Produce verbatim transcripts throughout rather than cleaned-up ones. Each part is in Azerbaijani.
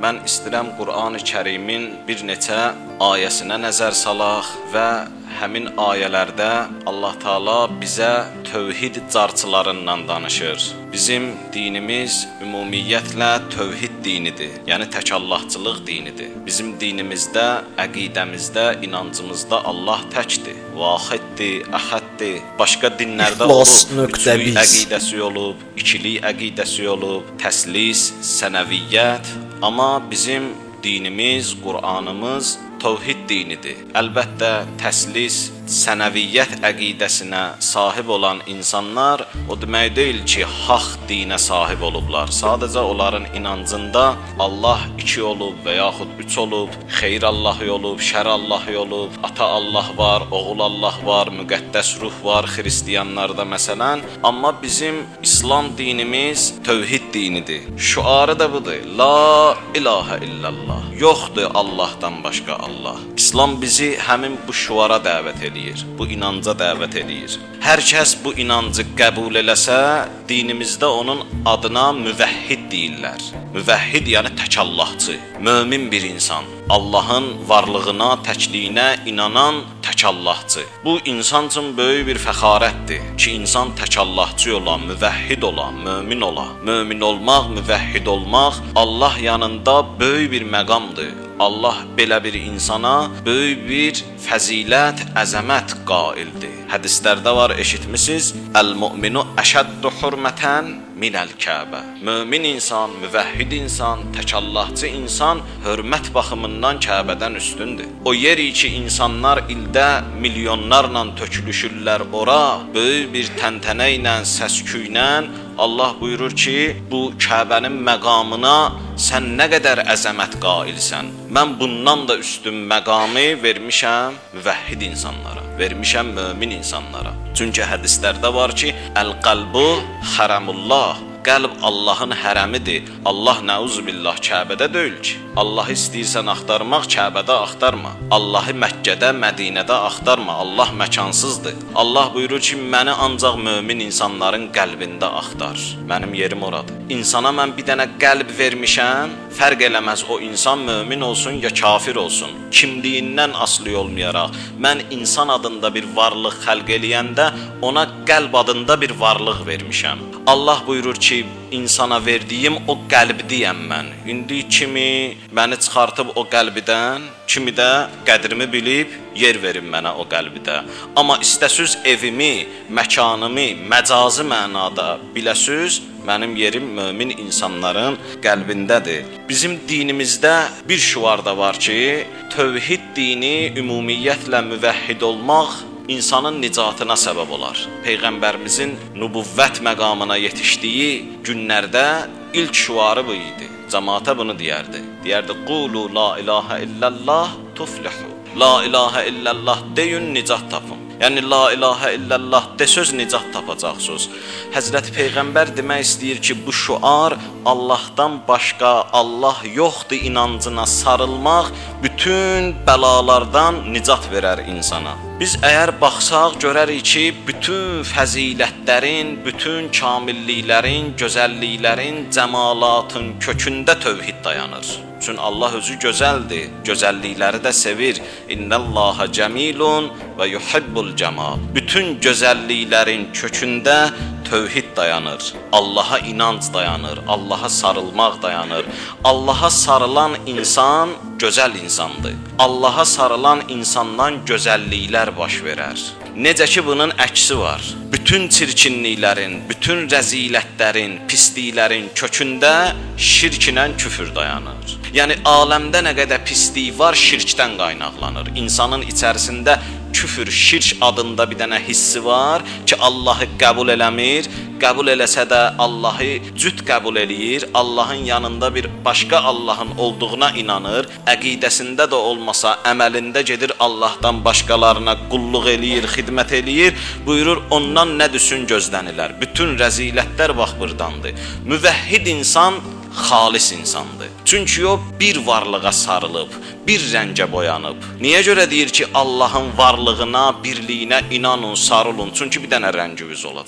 mən istəyirəm Qur'an-ı Kərimin bir neçə ayəsinə nəzər salaq və həmin ayələrdə Allah Taala bizə tövhid carçılarından danışır. Bizim dinimiz ümumiyyətlə tövhid dinidir, yəni təkallahçılıq dinidir. Bizim dinimizdə, əqidəmizdə, inancımızda Allah təkdir, vahiddir, əhəddir. Başqa dinlərdə olub, üçlük əqidəsi olub, ikilik əqidəsi olub, təslis, sənəviyyət. Amma bizim dinimiz, Qur'anımız tövhid dinidir. Əlbəttə, təslis, sənəviyyət əqidəsinə sahib olan insanlar o demək deyil ki, haqq dinə sahib olublar. Sadəcə onların inancında Allah iki olub və yaxud üç olub, xeyr Allahı olub, şər Allahı olub, ata Allah var, oğul Allah var, müqəddəs ruh var xristiyanlarda məsələn. Amma bizim İslam dinimiz tövhid dinidir. Şüarı da budur. La ilahə illallah. Yoxdur Allahdan başqa Allah. İslam bizi həmin bu şüara dəvət edir, bu inanca dəvət edir. Hər kəs bu inancı qəbul eləsə, dinimizdə onun adına müvəhhid deyirlər. Müvəhhid yəni təkallahçı, mömin bir insan. Allahın varlığına, təkliyinə inanan təkallahçı. Bu insan üçün böyük bir fəxarətdir ki, insan təkallahçı ola, müvəhhid ola, mömin ola. Mömin olmaq, müvəhhid olmaq Allah yanında böyük bir məqamdır. Allah belə bir insana böyük bir fəzilət, əzəmət qaildir. Hədislərdə var, eşitmisiniz? Əl-mu'minu əşəddu hurmətən minəl-Kəbə. Mömin insan, müvəhhid insan, təkallahçı insan hörmət baxımından Kəbədən üstündür. O yeri ki, insanlar ildə milyonlarla tökülüşürlər ora, böyük bir təntənə ilə, səsküylə Allah buyurur ki, bu Kəbənin məqamına sən nə qədər əzəmət qailsən. Mən bundan da üstün məqamı vermişəm müvəhhid insanlara, vermişəm mömin insanlara. Çünki hədislərdə var ki, əl-qəlbu xərəmullah. Qəlb Allahın hərəmidir. Allah nəuzubillah Kəbədə deyil ki. Allahı istəyirsən axtarmaq, Kəbədə axtarma. Allahı Məkkədə, Mədinədə axtarma. Allah məkansızdır. Allah buyurur ki, məni ancaq mömin insanların qəlbində axtar. Mənim yerim oradır. İnsana mən bir dənə qəlb vermişəm, fərq eləməz o insan mömin olsun ya kafir olsun. Kimliyindən asılı olmayaraq, mən insan adında bir varlıq xəlq eləyəndə ona qəlb adında bir varlıq vermişəm. Allah buyurur ki, insana verdiyim o qəlbdiyəm mən. İndi kimi məni çıxartıb o qəlbidən, kimi də qədrimi bilib yer verin mənə o qəlbidə. Amma istəsiz evimi, məkanımı, məcazi mənada biləsiz, mənim yerim mömin insanların qəlbindədir. Bizim dinimizdə bir şüar da var ki, tövhid dini ümumiyyətlə müvəhhid olmaq insanın nicatına səbəb olar. Peyğəmbərimizin nübüvvət məqamına yetişdiyi günlərdə ilk şüarı bu idi. Cəmaata bunu deyərdi. Deyərdi, qulu la ilahə illallah tuflihu. La ilahə illallah deyin, nicat tapın. Yəni, la ilahə illallah desöz nicat tapacaqsınız. Həzrəti Peyğəmbər demək istəyir ki, bu şüar Allahdan başqa Allah yoxdur inancına sarılmaq bütün bəlalardan nicat verər insana. Biz əgər baxsaq, görərik ki, bütün fəzilətlərin, bütün kamilliklərin, gözəlliklərin, cəmalatın kökündə tövhid dayanır. Çünki Allah özü gözəldir, gözəllikləri də sevir. İnnəllaha cəmilun və yuhibbul cəmal. Bütün gözəlliklərin kökündə tövhid dayanır. Allaha inanc dayanır, Allaha sarılmaq dayanır. Allaha sarılan insan gözəl insandır. Allaha sarılan insandan gözəlliklər baş verər. Necə ki, bunun əksi var. Bütün çirkinliklərin, bütün rəzilətlərin, pisliklərin kökündə şirklə küfür dayanır. Yəni, aləmdə nə qədər pislik var, şirkdən qaynaqlanır. İnsanın içərisində küfür, şirk adında bir dənə hissi var ki, Allahı qəbul eləmir, qəbul eləsə də Allahı cüt qəbul eləyir, Allahın yanında bir başqa Allahın olduğuna inanır, əqidəsində də olmasa əməlində gedir Allahdan başqalarına qulluq eləyir, xidmət eləyir, buyurur ondan nə düşün gözlənilər. Bütün rəzilətlər bax burdandır. Müvəhhid insan xalis insandır. Çünki o bir varlığa sarılıb, bir rəngə boyanıb. Niyə görə deyir ki, Allahın varlığına, birliyinə inanın, sarılın? Çünki bir dənə rənginiz olacaq.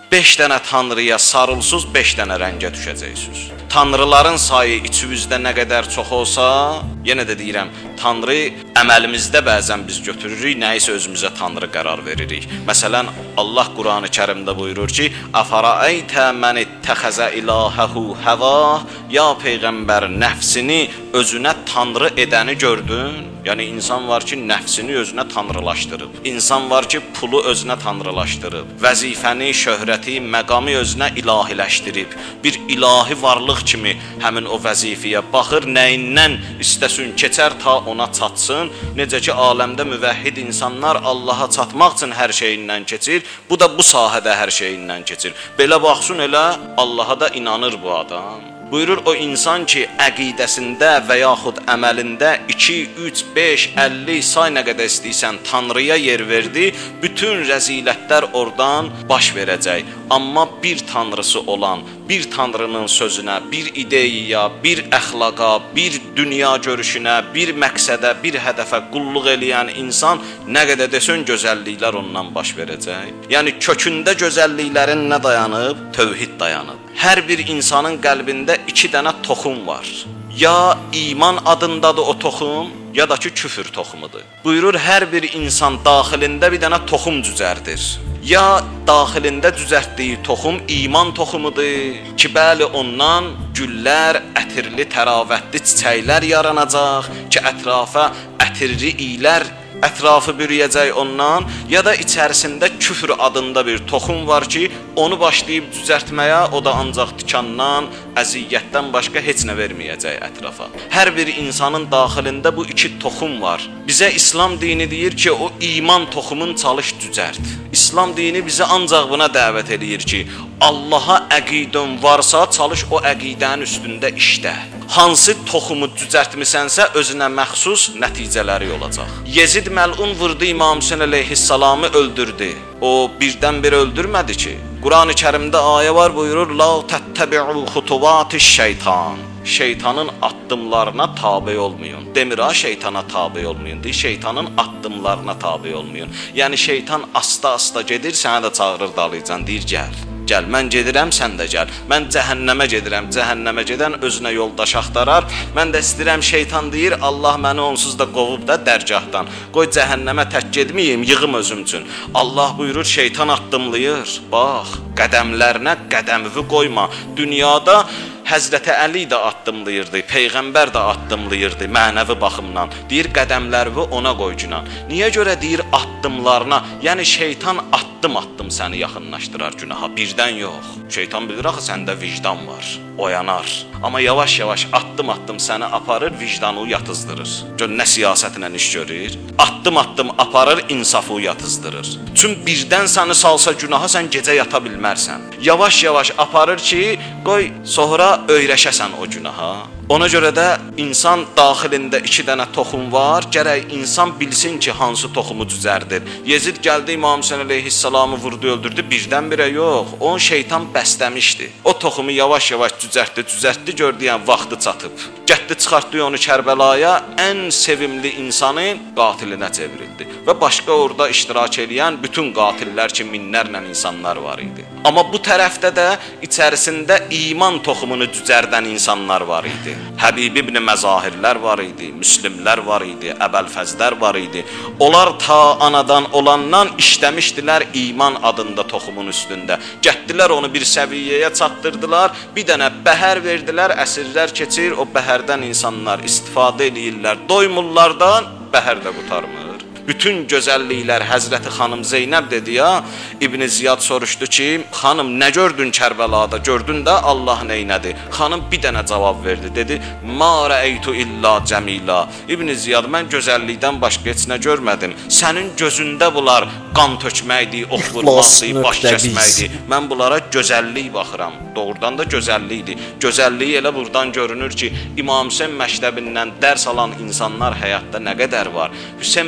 beş dənə tanrıya sarılsız, beş dənə rəngə düşəcəksiniz. Tanrıların sayı içinizdə nə qədər çox olsa, yenə də deyirəm, tanrı əməlimizdə bəzən biz götürürük, nəyisə özümüzə tanrı qərar veririk. Məsələn, Allah Qurani-Kərimdə buyurur ki: "Əfərəəytə mən ittəxəzə ilahəhu həva." Ya peyğəmbər, nəfsini özünə tanrı edəni gördün? Yəni insan var ki, nəfsini özünə tanrılaşdırıb. İnsan var ki, pulu özünə tanrılaşdırıb. Vəzifəni, şöhrəti, məqamı özünə ilahiləşdirib. Bir ilahi varlıq kimi həmin o vəzifəyə baxır, nəyindən istəsin keçər ta ona çatsın. Necə ki, aləmdə müvəhhid insanlar Allaha çatmaq üçün hər şeyindən keçir, bu da bu sahədə hər şeyindən keçir. Belə baxsın elə Allaha da inanır bu adam. Buyurur o insan ki, əqidəsində və yaxud əməlində iki, üç, beş, əlli say nə qədər istəyirsən tanrıya yer verdi, bütün rəzilətlər oradan baş verəcək. Amma bir tanrısı olan, bir tanrının sözünə, bir ideyaya, bir əxlaqa, bir dünya görüşünə, bir məqsədə, bir hədəfə qulluq eləyən insan nə qədər desən gözəlliklər ondan baş verəcək. Yəni kökündə gözəlliklərin nə dayanıb? Tövhid dayanıb. Hər bir insanın qəlbində iki dənə toxum var. Ya iman adındadır o toxum, ya da ki küfür toxumudur. Buyurur, hər bir insan daxilində bir dənə toxum düzərdir. Ya daxilində düzəltdiyi toxum iman toxumudur ki, bəli ondan güllər, ətirli, təravətli çiçəklər yaranacaq ki, ətrafa ətirli iylər ətrafı bürüyəcək ondan, ya da içərisində küfr adında bir toxum var ki, onu başlayıb düzəltməyə, o da ancaq tikandan, əziyyətdən başqa heç nə verməyəcək ətrafa. Hər bir insanın daxilində bu iki toxum var. Bizə İslam dini deyir ki, o iman toxumun çalış düzəlt. İslam dini bizə ancaq buna dəvət edir ki, Allaha əqidən varsa, çalış o əqidənin üstündə işlə. Hansı toxumu düzəltmisənsə, özünə məxsus nəticələri olacaq. Yezid məlun vurdu İmam Hüseyn əleyhissalamı öldürdü. O birdən-bir öldürmədi ki. Qurani-Kərimdə ayə var, buyurur: "La təttəbi'u xutuvatiş şeytan." Şeytanın addımlarına tabe olmayın. Demir ha, şeytana tabe olmayın. Deyir, şeytanın addımlarına tabe olmayın. Yəni şeytan asta-asta gedir, sənə də çağırır dalıcan, deyir, gəl. Gəl, mən gedirəm, sən də gəl. Mən cəhənnəmə gedirəm, cəhənnəmə gedən özünə yoldaş axtarar. Mən də istəyirəm, şeytan deyir, Allah məni onsuz da qovub da dərgahdan. Qoy cəhənnəmə tək getməyim, yığım özüm üçün. Allah buyurur, şeytan addımlayır. Bax, qədəmlərinə qədəmivi qoyma. Dünyada Həzrəti Əli də addımlayırdı, Peyğəmbər də addımlayırdı mənəvi baxımdan. Deyir, qədəmlərimi ona qoy günan. Niyə görə deyir addımlarına? Yəni şeytan addım-addım səni yaxınlaşdırar günaha, birdən yox. Şeytan bilir axı səndə vicdan var, oyanar. Amma yavaş-yavaş addım-addım səni aparır, vicdanı yatızdırır. Gör nə siyasətlə iş görür? Addım-addım aparır, insafı yatızdırır. Çün birdən səni salsa günaha, sən gecə yata bilmərsən. Yavaş-yavaş aparır ki, qoy sonra öyrəşəsən o günaha. Ona görə də insan daxilində iki dənə toxum var, gərək insan bilsin ki, hansı toxumu düzərdir. Yezid gəldi, İmam Hüseyn əleyhissalamı vurdu, öldürdü, birdən-birə yox. Onu şeytan bəsləmişdi. O toxumu yavaş-yavaş düzəltdi, düzəltdi, gördü, yəni vaxtı çatıb. Gətdi, çıxartdı onu Kərbəlaya, ən sevimli insanın qatilinə çevrildi. Və başqa orada iştirak edən bütün qatillər ki, minlərlə insanlar var idi. Amma bu tərəfdə də içərisində iman toxumunu düzərdən insanlar var idi. Həbib ibn Məzahirlər var idi, Müslimlər var idi, Əbəlfəzlər var idi. Onlar ta anadan olandan işləmişdilər iman adında toxumun üstündə. Gətdilər onu bir səviyyəyə çatdırdılar, bir dənə bəhər verdilər, əsrlər keçir, o bəhərdən insanlar istifadə edirlər, doymurlardan, bəhər də qutarmır. Bütün gözəlliklər Həzrəti xanım Zeynəb dedi ya, İbn Ziyad soruşdu ki, xanım nə gördün Kərbəlada, gördün də Allah neynədi? Xanım bir dənə cavab verdi, dedi, ma rəeytu illa cəmila. İbn Ziyad, mən gözəllikdən başqa heç nə görmədim. Sənin gözündə bunlar qan tökməkdir, ox vurmaqdır, baş kəsməkdir. Mən bunlara gözəllik baxıram. Doğrudan da gözəllikdir. Gözəlliyi elə buradan görünür ki, İmam Hüseyn məktəbindən dərs alan insanlar həyatda nə qədər var? Hüseyn məktəbi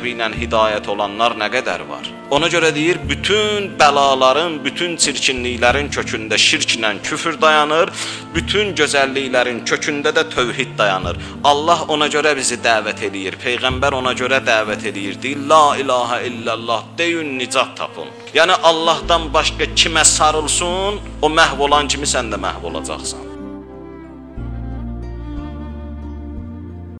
səbəbi ilə hidayət olanlar nə qədər var? Ona görə deyir, bütün bəlaların, bütün çirkinliklərin kökündə şirklə küfür dayanır, bütün gözəlliklərin kökündə də tövhid dayanır. Allah ona görə bizi dəvət edir, Peyğəmbər ona görə dəvət edir. Deyir, la ilahə illallah, deyin, nicat tapın. Yəni Allahdan başqa kimə sarılsın, o məhv olan kimi sən də məhv olacaqsan.